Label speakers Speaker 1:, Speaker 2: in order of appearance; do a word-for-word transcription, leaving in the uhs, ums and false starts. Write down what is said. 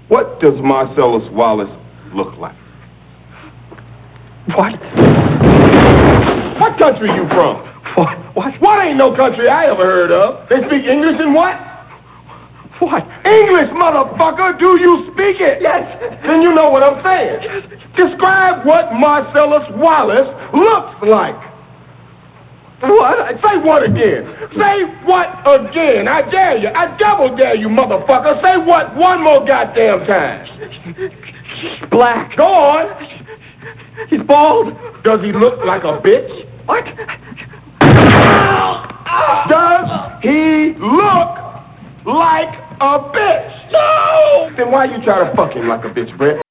Speaker 1: What does Marcellus Wallace look like?
Speaker 2: What?
Speaker 1: What country you from?
Speaker 2: What? What?
Speaker 1: What ain't no country I ever heard of? They speak English and what?
Speaker 2: What?
Speaker 1: English, motherfucker! Do you speak it?
Speaker 2: Yes.
Speaker 1: Then you know what I'm saying. Yes. Describe what Marcellus Wallace looks like.
Speaker 2: What?
Speaker 1: Say what again? Say what again? I dare you. I double dare you, motherfucker. Say what one more goddamn time.
Speaker 2: He's black.
Speaker 1: Go on.
Speaker 2: He's bald.
Speaker 1: Does he look like a bitch?
Speaker 2: What?
Speaker 1: Does he look like a bitch?
Speaker 2: No!
Speaker 1: Then why you try to fuck him like a bitch, Brett?